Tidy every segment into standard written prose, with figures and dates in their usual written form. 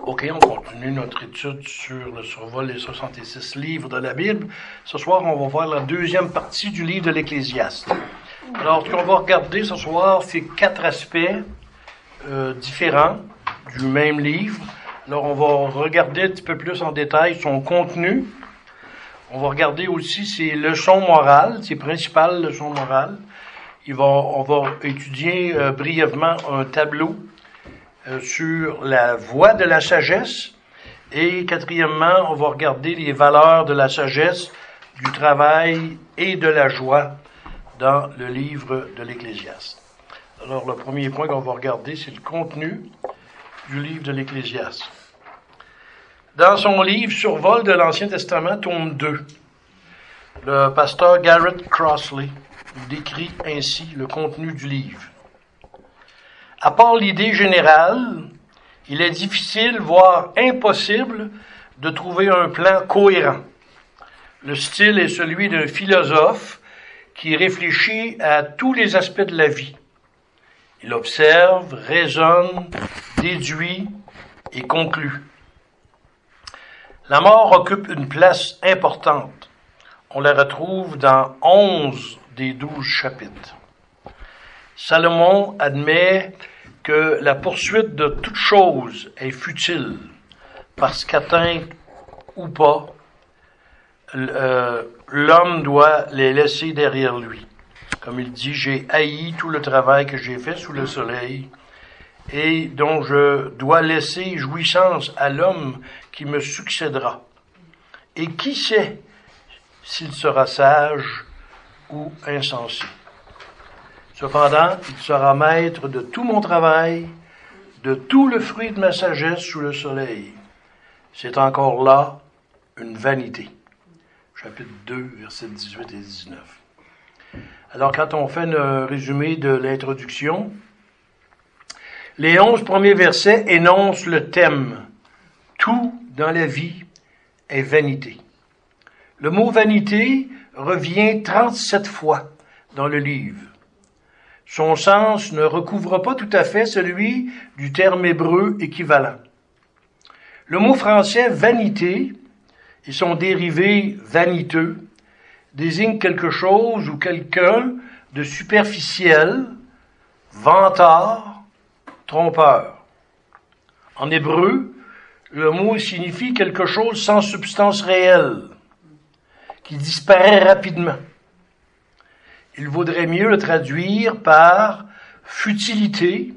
OK, on continue notre étude sur le survol des 66 livres de la Bible. Ce soir, on va voir la deuxième partie du livre de l'Ecclésiaste. Alors, ce qu'on va regarder ce soir, c'est 4 aspects différents du même livre. Alors, on va regarder un petit peu plus en détail son contenu. On va regarder aussi ses leçons morales, ses principales leçons morales. On va étudier brièvement un tableau sur la voie de la sagesse. Et quatrièmement, on va regarder les valeurs de la sagesse, du travail et de la joie dans le livre de l'Ecclésiaste. Alors, le premier point qu'on va regarder, c'est le contenu du livre de l'Ecclésiaste. Dans son livre Survol de l'Ancien Testament, tome 2, le pasteur Garrett Crossley décrit ainsi le contenu du livre. À part l'idée générale, il est difficile, voire impossible, de trouver un plan cohérent. Le style est celui d'un philosophe qui réfléchit à tous les aspects de la vie. Il observe, raisonne, déduit et conclut. La mort occupe une place importante. On la retrouve dans 11 des 12 chapitres. Salomon admet que la poursuite de toute chose est futile, parce qu'atteinte ou pas, l'homme doit les laisser derrière lui. Comme il dit, j'ai haï tout le travail que j'ai fait sous le soleil, et dont je dois laisser jouissance à l'homme qui me succédera. Et qui sait s'il sera sage ou insensé? Cependant, il sera maître de tout mon travail, de tout le fruit de ma sagesse sous le soleil. C'est encore là une vanité. Chapitre 2, versets 18 et 19. Alors, quand on fait un résumé de l'introduction, les 11 premiers versets énoncent le thème « Tout dans la vie est vanité ». Le mot « vanité » revient 37 fois dans le livre. Son sens ne recouvre pas tout à fait celui du terme hébreu équivalent. Le mot français « vanité » et son dérivé « vaniteux » désigne quelque chose ou quelqu'un de superficiel, vantard, trompeur. En hébreu, le mot signifie quelque chose sans substance réelle, qui disparaît rapidement. Il vaudrait mieux le traduire par futilité,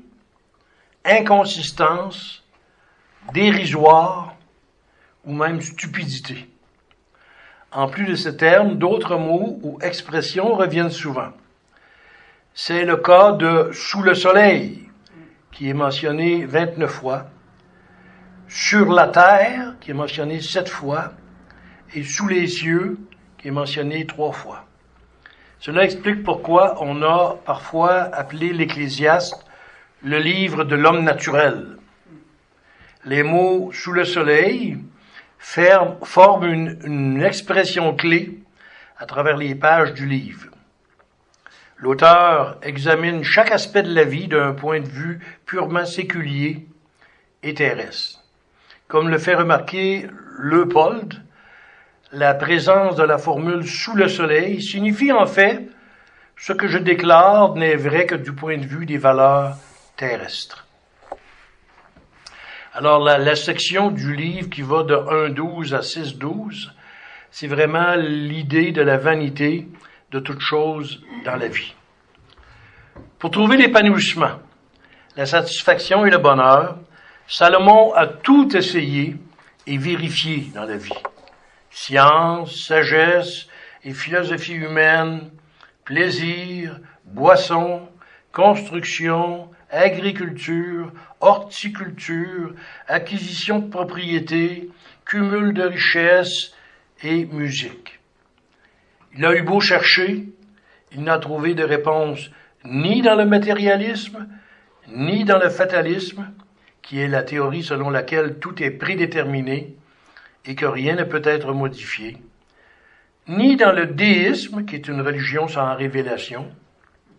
inconsistance, dérisoire ou même stupidité. En plus de ces termes, d'autres mots ou expressions reviennent souvent. C'est le cas de « sous le soleil », qui est mentionné 29 fois, « sur la terre », qui est mentionné 7 fois, et « sous les cieux », qui est mentionné 3 fois. Cela explique pourquoi on a parfois appelé l'Ecclésiaste le livre de l'homme naturel. Les mots « sous le soleil » forment une expression clé à travers les pages du livre. L'auteur examine chaque aspect de la vie d'un point de vue purement séculier et terrestre. Comme le fait remarquer Leopold, la présence de la formule « sous le soleil » signifie en fait ce que je déclare n'est vrai que du point de vue des valeurs terrestres. Alors la section du livre qui va de 1.12 à 6.12, c'est vraiment l'idée de la vanité de toute chose dans la vie. Pour trouver l'épanouissement, la satisfaction et le bonheur, Salomon a tout essayé et vérifié dans la vie. Science, sagesse et philosophie humaine, plaisir, boisson, construction, agriculture, horticulture, acquisition de propriétés, cumul de richesses et musique. Il a eu beau chercher, il n'a trouvé de réponse ni dans le matérialisme, ni dans le fatalisme, qui est la théorie selon laquelle tout est prédéterminé et que rien ne peut être modifié, ni dans le déisme, qui est une religion sans révélation.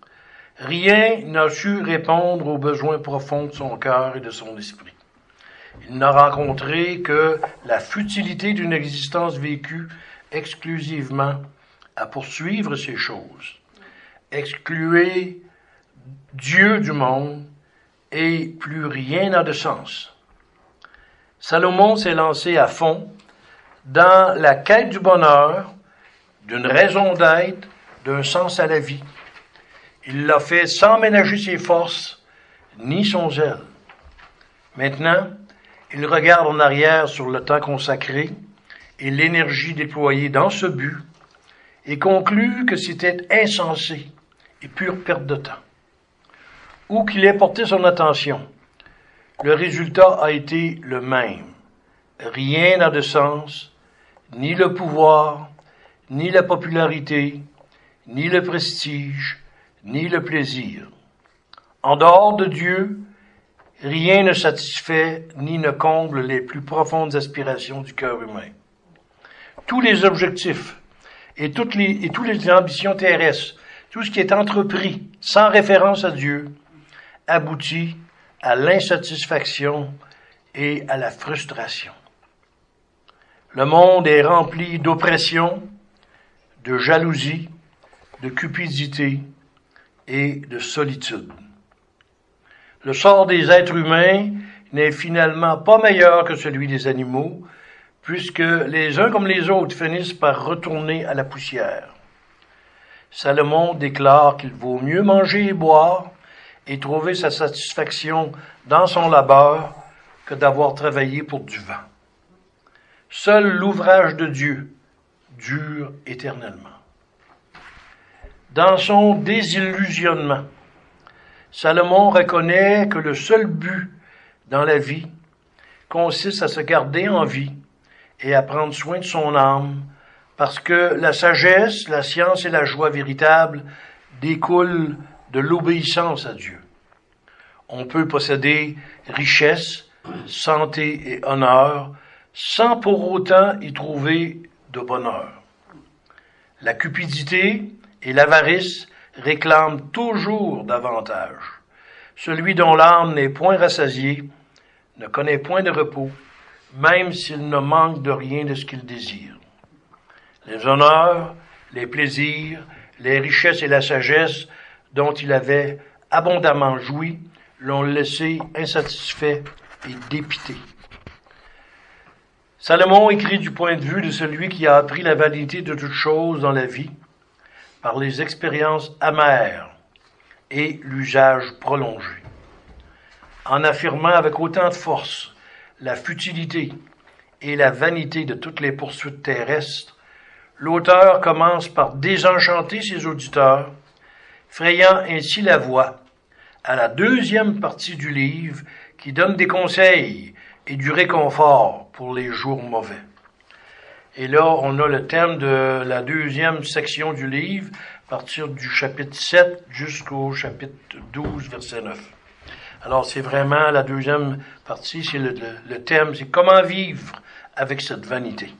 Rien n'a su répondre aux besoins profonds de son cœur et de son esprit. Il n'a rencontré que la futilité d'une existence vécue exclusivement à poursuivre ces choses. Excluez Dieu du monde et plus rien n'a de sens. Salomon s'est lancé à fond dans la quête du bonheur, d'une raison d'être, d'un sens à la vie. Il l'a fait sans ménager ses forces ni son zèle. Maintenant, il regarde en arrière sur le temps consacré et l'énergie déployée dans ce but et conclut que c'était insensé et pure perte de temps. Où qu'il ait porté son attention, le résultat a été le même. Rien n'a de sens, ni le pouvoir, ni la popularité, ni le prestige, ni le plaisir. En dehors de Dieu, rien ne satisfait ni ne comble les plus profondes aspirations du cœur humain. Tous les objectifs et toutes les ambitions terrestres, tout ce qui est entrepris sans référence à Dieu, aboutit à l'insatisfaction et à la frustration. Le monde est rempli d'oppression, de jalousie, de cupidité et de solitude. Le sort des êtres humains n'est finalement pas meilleur que celui des animaux, puisque les uns comme les autres finissent par retourner à la poussière. Salomon déclare qu'il vaut mieux manger et boire et trouver sa satisfaction dans son labeur que d'avoir travaillé pour du vent. Seul l'ouvrage de Dieu dure éternellement. Dans son désillusionnement, Salomon reconnaît que le seul but dans la vie consiste à se garder en vie et à prendre soin de son âme, parce que la sagesse, la science et la joie véritable découlent de l'obéissance à Dieu. On peut posséder richesse, santé et honneur sans pour autant y trouver de bonheur. La cupidité et l'avarice réclament toujours davantage. Celui dont l'âme n'est point rassasiée ne connaît point de repos, même s'il ne manque de rien de ce qu'il désire. Les honneurs, les plaisirs, les richesses et la sagesse dont il avait abondamment joui l'ont laissé insatisfait et dépité. Salomon écrit du point de vue de celui qui a appris la vanité de toutes choses dans la vie par les expériences amères et l'usage prolongé. En affirmant avec autant de force la futilité et la vanité de toutes les poursuites terrestres, l'auteur commence par désenchanter ses auditeurs, frayant ainsi la voie à la deuxième partie du livre qui donne des conseils et du réconfort pour les jours mauvais. Et là, on a le thème de la deuxième section du livre, à partir du chapitre 7 jusqu'au chapitre 12, verset 9. Alors, c'est vraiment la deuxième partie, c'est le thème, c'est comment vivre avec cette vanité.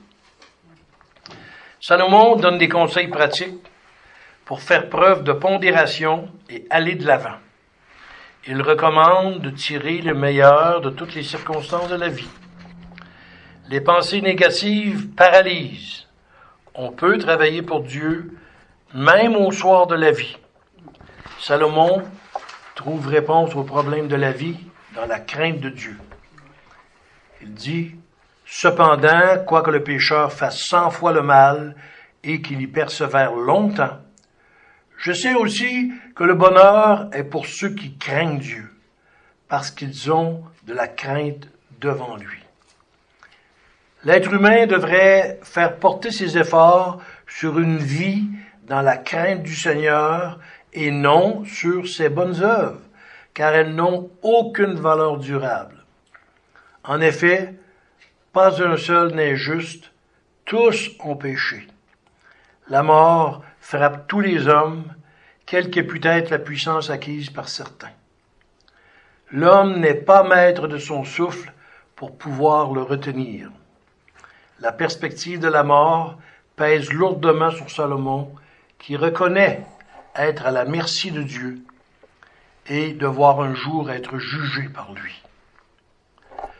Salomon donne des conseils pratiques pour faire preuve de pondération et aller de l'avant. Il recommande de tirer le meilleur de toutes les circonstances de la vie. Les pensées négatives paralysent. On peut travailler pour Dieu même au soir de la vie. Salomon trouve réponse aux problèmes de la vie dans la crainte de Dieu. Il dit, « Cependant, quoique le pécheur fasse 100 fois le mal et qu'il y persévère longtemps, je sais aussi que le bonheur est pour ceux qui craignent Dieu, parce qu'ils ont de la crainte devant lui. » L'être humain devrait faire porter ses efforts sur une vie dans la crainte du Seigneur et non sur ses bonnes œuvres, car elles n'ont aucune valeur durable. En effet, pas un seul n'est juste, tous ont péché. La mort frappe tous les hommes, quelle que pût être la puissance acquise par certains. L'homme n'est pas maître de son souffle pour pouvoir le retenir. La perspective de la mort pèse lourdement sur Salomon, qui reconnaît être à la merci de Dieu et devoir un jour être jugé par lui.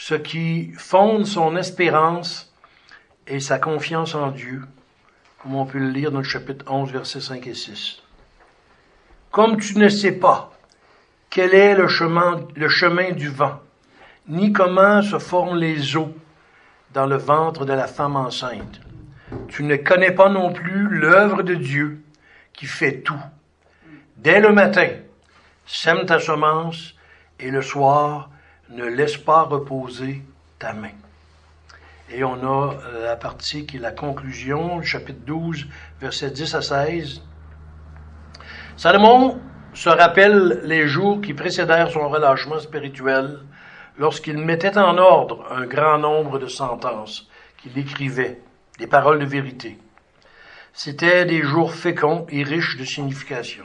ce qui fonde son espérance et sa confiance en Dieu, comme on peut le lire dans le chapitre 11, versets 5 et 6. Comme tu ne sais pas quel est le chemin du vent, ni comment se forment les eaux dans le ventre de la femme enceinte, tu ne connais pas non plus l'œuvre de Dieu qui fait tout. Dès le matin, sème ta semence et le soir, ne laisse pas reposer ta main. Et on a la partie qui est la conclusion, le chapitre 12, versets 10 à 16. Salomon se rappelle les jours qui précédèrent son relâchement spirituel lorsqu'il mettait en ordre un grand nombre de sentences qu'il écrivait, des paroles de vérité. C'étaient des jours féconds et riches de signification.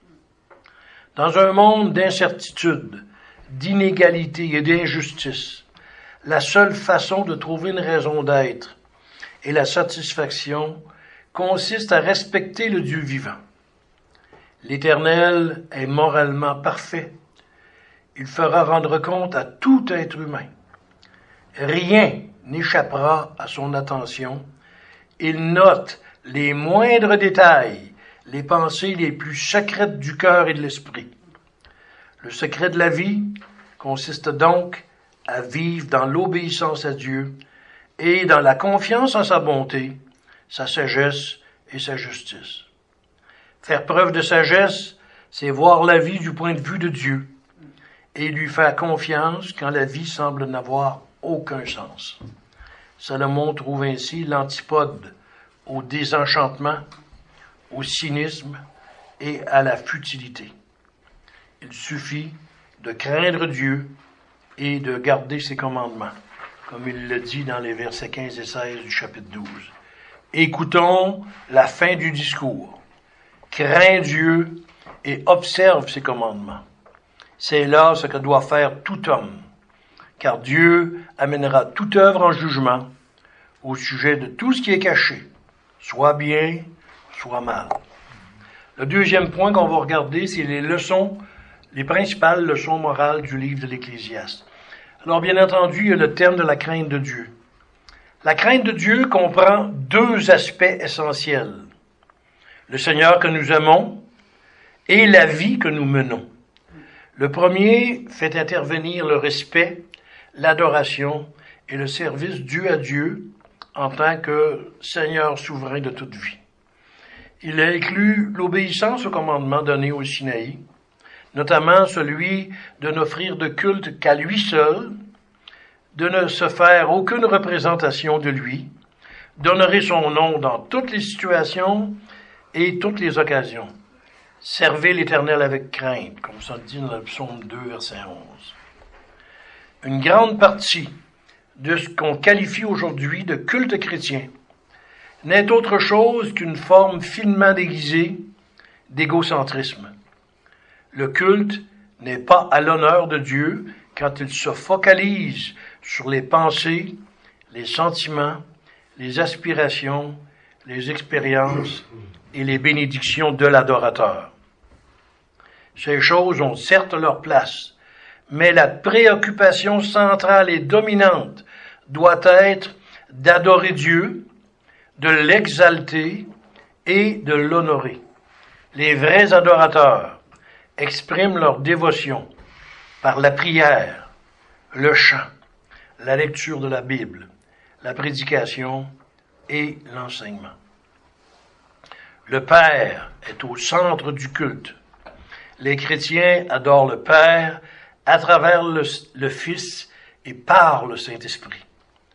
Dans un monde d'incertitude, d'inégalité et d'injustice, la seule façon de trouver une raison d'être et la satisfaction consiste à respecter le Dieu vivant. L'Éternel est moralement parfait. Il fera rendre compte à tout être humain. Rien n'échappera à son attention. Il note les moindres détails, les pensées les plus secrètes du cœur et de l'esprit. Le secret de la vie consiste donc à vivre dans l'obéissance à Dieu et dans la confiance en sa bonté, sa sagesse et sa justice. Faire preuve de sagesse, c'est voir la vie du point de vue de Dieu et lui faire confiance quand la vie semble n'avoir aucun sens. Salomon trouve ainsi l'antipode au désenchantement, au cynisme et à la futilité. Il suffit de craindre Dieu et de garder ses commandements, comme il le dit dans les versets 15 et 16 du chapitre 12. Écoutons la fin du discours. Crains Dieu et observe ses commandements. C'est là ce que doit faire tout homme, car Dieu amènera toute œuvre en jugement au sujet de tout ce qui est caché, soit bien, soit mal. Le deuxième point qu'on va regarder, c'est les principales leçons morales du livre de l'Ecclésiaste. Alors, bien entendu, il y a le thème de la crainte de Dieu. La crainte de Dieu comprend deux aspects essentiels. Le Seigneur que nous aimons et la vie que nous menons. Le premier fait intervenir le respect, l'adoration et le service dû à Dieu en tant que Seigneur souverain de toute vie. Il inclut l'obéissance aux commandements donnés au Sinaï, notamment celui de n'offrir de culte qu'à lui seul, de ne se faire aucune représentation de lui, d'honorer son nom dans toutes les situations et toutes les occasions. Servez l'Éternel avec crainte, comme ça dit dans le psaume 2, verset 11. Une grande partie de ce qu'on qualifie aujourd'hui de culte chrétien n'est autre chose qu'une forme finement déguisée d'égocentrisme. Le culte n'est pas à l'honneur de Dieu quand il se focalise sur les pensées, les sentiments, les aspirations, les expériences et les bénédictions de l'adorateur. Ces choses ont certes leur place, mais la préoccupation centrale et dominante doit être d'adorer Dieu, de l'exalter et de l'honorer. Les vrais adorateurs expriment leur dévotion par la prière, le chant, la lecture de la Bible, la prédication et l'enseignement. Le Père est au centre du culte. Les chrétiens adorent le Père à travers le Fils et par le Saint-Esprit.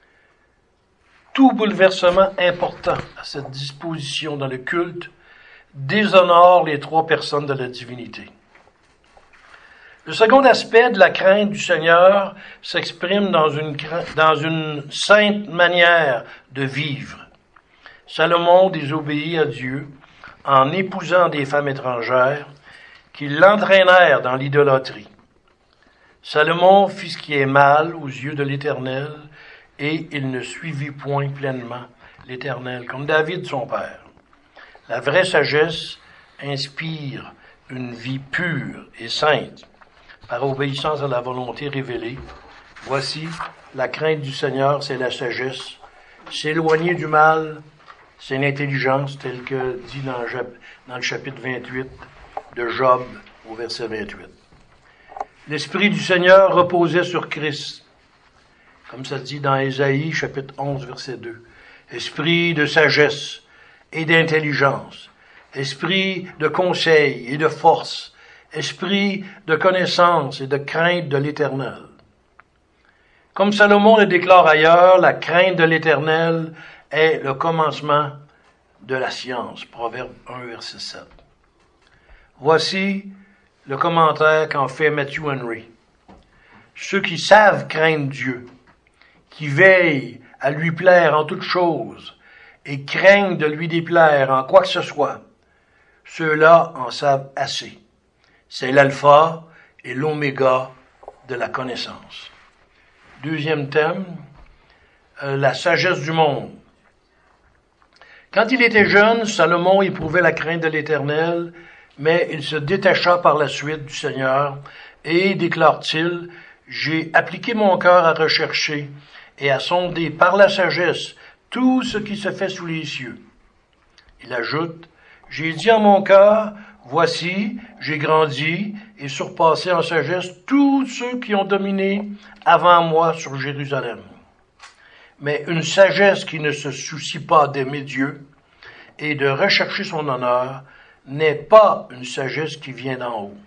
Tout bouleversement important à cette disposition dans le culte déshonore les trois personnes de la divinité. Le second aspect de la crainte du Seigneur s'exprime dans une sainte manière de vivre. Salomon désobéit à Dieu en épousant des femmes étrangères qui l'entraînèrent dans l'idolâtrie. Salomon fit ce qui est mal aux yeux de l'Éternel et il ne suivit point pleinement l'Éternel, comme David son père. La vraie sagesse inspire une vie pure et sainte par obéissance à la volonté révélée Voici, la crainte du Seigneur, c'est la sagesse. S'éloigner du mal, c'est l'intelligence, tel que dit dans le chapitre 28 de Job, au verset 28. L'Esprit du Seigneur reposait sur Christ, comme ça dit dans Ésaïe, chapitre 11, verset 2. Esprit de sagesse et d'intelligence, esprit de conseil et de force, esprit de connaissance et de crainte de l'Éternel. Comme Salomon le déclare ailleurs, la crainte de l'Éternel est le commencement de la science. Proverbe 1, verset 7. Voici le commentaire qu'en fait Matthew Henry. Ceux qui savent craindre Dieu, qui veillent à lui plaire en toutes choses et craignent de lui déplaire en quoi que ce soit, ceux-là en savent assez. C'est l'alpha et l'oméga de la connaissance. Deuxième thème, la sagesse du monde. Quand il était jeune, Salomon éprouvait la crainte de l'Éternel, mais il se détacha par la suite du Seigneur et, déclare-t-il, « J'ai appliqué mon cœur à rechercher et à sonder par la sagesse tout ce qui se fait sous les cieux. » Il ajoute, « J'ai dit en mon cœur, voici, j'ai grandi et surpassé en sagesse tous ceux qui ont dominé avant moi sur Jérusalem. » Mais une sagesse qui ne se soucie pas d'aimer Dieu et de rechercher son honneur n'est pas une sagesse qui vient d'en haut.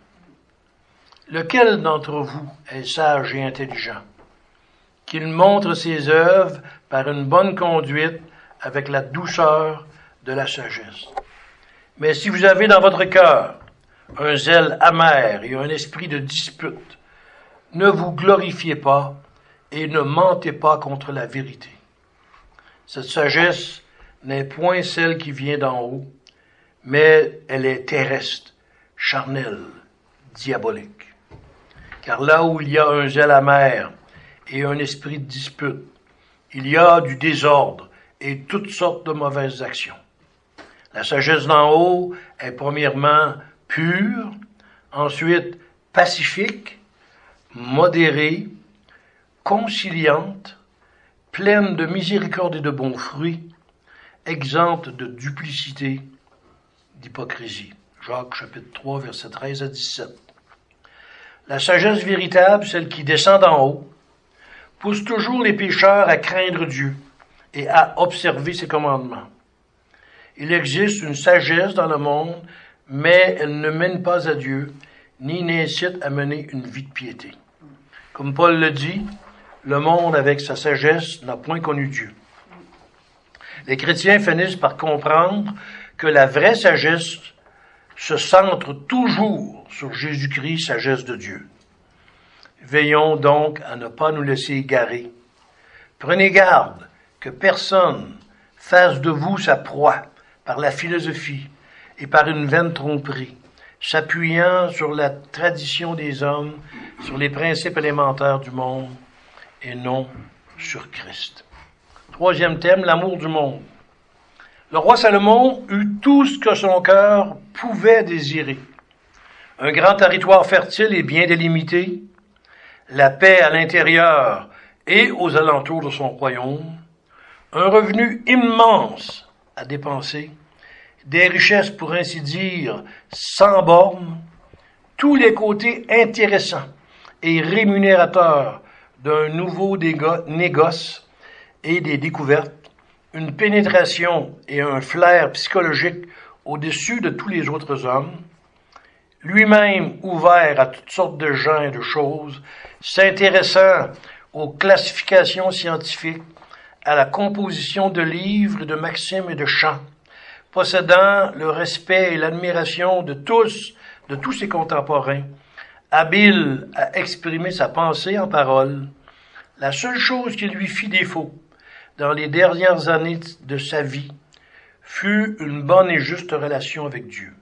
Lequel d'entre vous est sage et intelligent? Qu'il montre ses œuvres par une bonne conduite avec la douceur de la sagesse. Mais si vous avez dans votre cœur un zèle amer et un esprit de dispute, ne vous glorifiez pas et ne mentez pas contre la vérité. Cette sagesse n'est point celle qui vient d'en haut, mais elle est terrestre, charnelle, diabolique. Car là où il y a un zèle amer et un esprit de dispute, il y a du désordre et toutes sortes de mauvaises actions. La sagesse d'en haut est premièrement pure, ensuite pacifique, modérée, conciliante, pleine de miséricorde et de bons fruits, exempte de duplicité, d'hypocrisie. Jacques chapitre 3, versets 13 à 17. La sagesse véritable, celle qui descend d'en haut, pousse toujours les pécheurs à craindre Dieu et à observer ses commandements. Il existe une sagesse dans le monde, mais elle ne mène pas à Dieu, ni n'incite à mener une vie de piété. Comme Paul le dit, le monde avec sa sagesse n'a point connu Dieu. Les chrétiens finissent par comprendre que la vraie sagesse se centre toujours sur Jésus-Christ, sagesse de Dieu. Veillons donc à ne pas nous laisser égarer. Prenez garde que personne fasse de vous sa proie par la philosophie et par une vaine tromperie, s'appuyant sur la tradition des hommes, sur les principes élémentaires du monde et non sur Christ. Troisième thème, l'amour du monde. Le roi Salomon eut tout ce que son cœur pouvait désirer. Un grand territoire fertile et bien délimité, la paix à l'intérieur et aux alentours de son royaume, un revenu immense à dépenser, des richesses pour ainsi dire sans bornes, tous les côtés intéressants et rémunérateurs d'un nouveau négoce et des découvertes, une pénétration et un flair psychologique au-dessus de tous les autres hommes, lui-même ouvert à toutes sortes de gens et de choses, s'intéressant aux classifications scientifiques, à la composition de livres, de maximes et de chants, possédant le respect et l'admiration de tous ses contemporains, habile à exprimer sa pensée en paroles, la seule chose qui lui fit défaut dans les dernières années de sa vie fut une bonne et juste relation avec Dieu.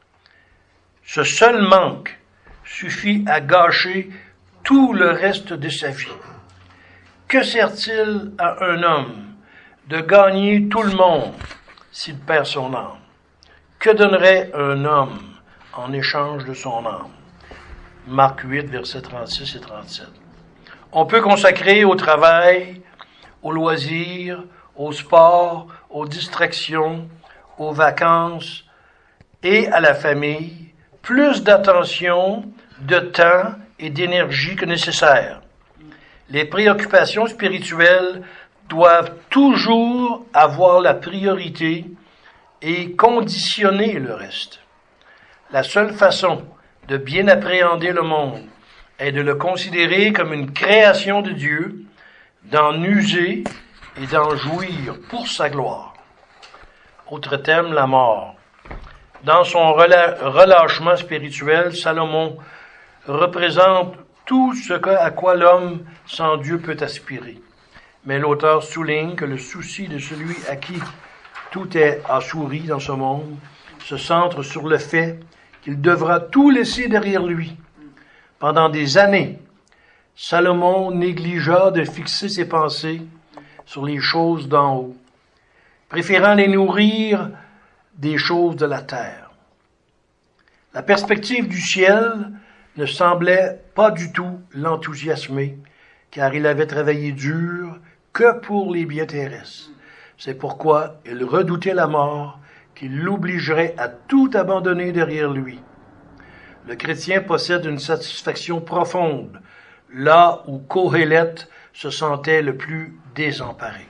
Ce seul manque suffit à gâcher tout le reste de sa vie. Que sert-il à un homme de gagner tout le monde s'il perd son âme? Que donnerait un homme en échange de son âme? Marc 8, versets 36 et 37. On peut consacrer au travail, aux loisirs, au sport, aux distractions, aux vacances et à la famille plus d'attention, de temps et d'énergie que nécessaire. Les préoccupations spirituelles doivent toujours avoir la priorité et conditionner le reste. La seule façon de bien appréhender le monde est de le considérer comme une création de Dieu, d'en user et d'en jouir pour sa gloire. Autre thème, la mort. Dans son relâchement spirituel, Salomon représente tout ce à quoi l'homme sans Dieu peut aspirer. Mais l'auteur souligne que le souci de celui à qui tout est assouri dans ce monde se centre sur le fait qu'il devra tout laisser derrière lui. Pendant des années, Salomon négligea de fixer ses pensées sur les choses d'en haut, préférant les nourrir des choses de la terre. La perspective du ciel ne semblait pas du tout l'enthousiasmer, car il avait travaillé dur que pour les biens terrestres. C'est pourquoi il redoutait la mort, qui l'obligerait à tout abandonner derrière lui. Le chrétien possède une satisfaction profonde, là où Kohélet se sentait le plus désemparé.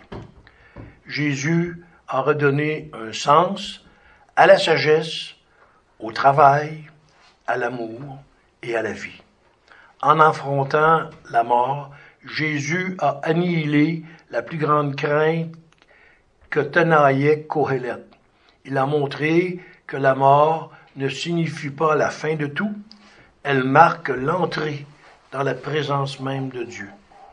Jésus a redonné un sens à la sagesse, au travail, à l'amour et à la vie. En affrontant la mort, Jésus a annihilé la plus grande crainte que tenaillait Kohélet. Il a montré que la mort ne signifie pas la fin de tout, elle marque l'entrée dans la présence même de Dieu.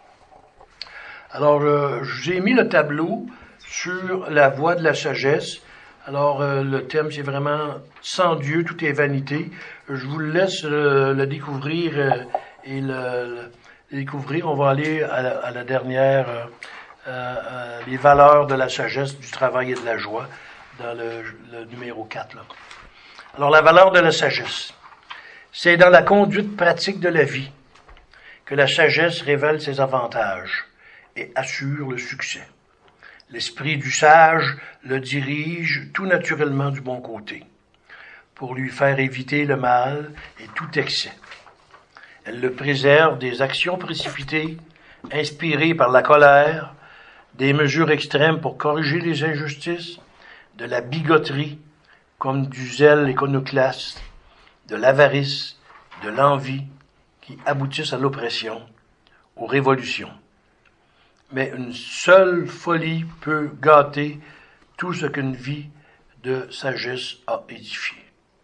Alors, j'ai mis le tableau sur la voie de la sagesse. Alors, le thème, c'est vraiment « Sans Dieu, tout est vanité ». Je vous laisse le découvrir et le découvrir. On va aller à la dernière, les valeurs de la sagesse, du travail et de la joie, dans le numéro 4. Là. Alors, la valeur de la sagesse, c'est dans la conduite pratique de la vie que la sagesse révèle ses avantages et assure le succès. L'esprit du sage le dirige tout naturellement du bon côté, pour lui faire éviter le mal et tout excès. Elle le préserve des actions précipitées, inspirées par la colère, des mesures extrêmes pour corriger les injustices, de la bigoterie, comme du zèle iconoclaste, de l'avarice, de l'envie, qui aboutissent à l'oppression, aux révolutions. Mais une seule folie peut gâter tout ce qu'une vie de sagesse a édifié.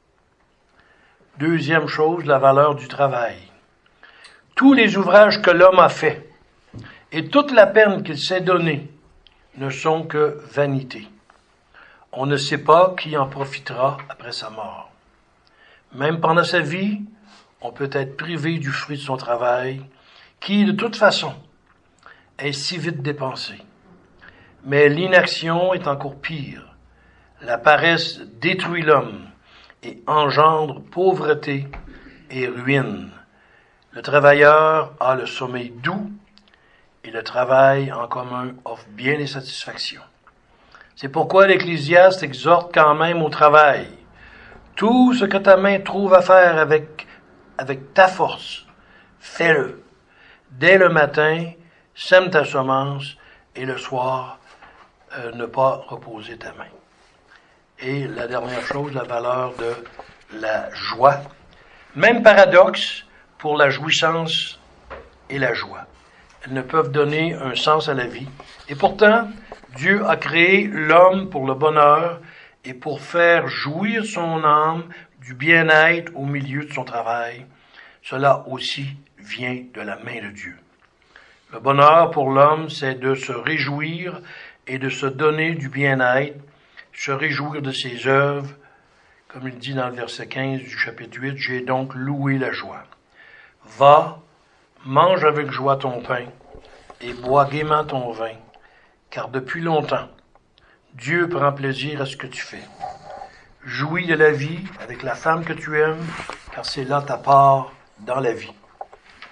Deuxième chose, la valeur du travail. Tous les ouvrages que l'homme a faits et toute la peine qu'il s'est donnée ne sont que vanité. On ne sait pas qui en profitera après sa mort. Même pendant sa vie, on peut être privé du fruit de son travail, qui, de toute façon, est si vite dépensé. Mais l'inaction est encore pire. La paresse détruit l'homme et engendre pauvreté et ruine. Le travailleur a le sommeil doux et le travail en commun offre bien des satisfactions. C'est pourquoi l'Ecclésiaste exhorte quand même au travail. Tout ce que ta main trouve à faire avec ta force, fais-le. Dès le matin, sème ta semence et le soir, ne pas reposer ta main. Et la dernière chose, la valeur de la joie. Même paradoxe pour la jouissance et la joie. Elles ne peuvent donner un sens à la vie. Et pourtant, Dieu a créé l'homme pour le bonheur et pour faire jouir son âme du bien-être au milieu de son travail. Cela aussi vient de la main de Dieu. Le bonheur pour l'homme, c'est de se réjouir et de se donner du bien-être, se réjouir de ses œuvres. Comme il dit dans le verset 15 du chapitre 8, « J'ai donc loué la joie. Va, mange avec joie ton pain et bois gaiement ton vin, car depuis longtemps, Dieu prend plaisir à ce que tu fais. Jouis de la vie avec la femme que tu aimes, car c'est là ta part dans la vie. »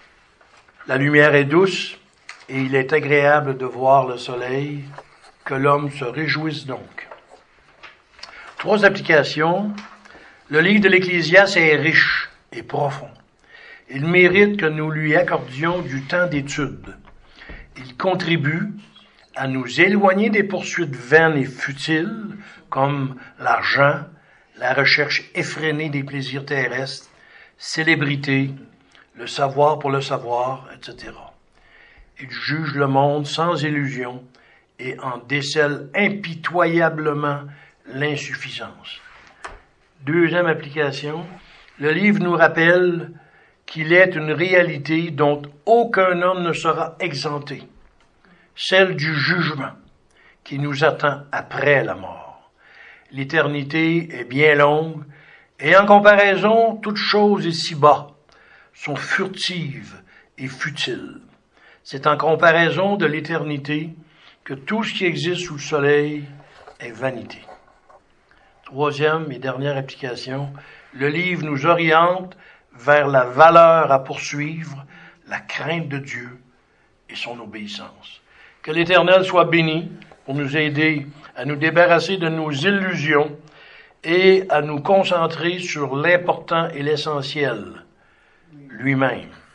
La lumière est douce et il est agréable de voir le soleil, que l'homme se réjouisse donc. 3 applications. Le livre de l'Ecclésiaste est riche et profond. Il mérite que nous lui accordions du temps d'étude. Il contribue à nous éloigner des poursuites vaines et futiles, comme l'argent, la recherche effrénée des plaisirs terrestres, célébrité, le savoir pour le savoir, etc. Il juge le monde sans illusion et en décèle impitoyablement l'insuffisance. 2e application, le livre nous rappelle qu'il est une réalité dont aucun homme ne sera exempté, celle du jugement qui nous attend après la mort. L'éternité est bien longue et en comparaison, toutes choses ici-bas sont furtives et futiles. C'est en comparaison de l'éternité que tout ce qui existe sous le soleil est vanité. 3e et dernière application, le livre nous oriente vers la valeur à poursuivre, la crainte de Dieu et son obéissance. Que l'Éternel soit béni pour nous aider à nous débarrasser de nos illusions et à nous concentrer sur l'important et l'essentiel, lui-même.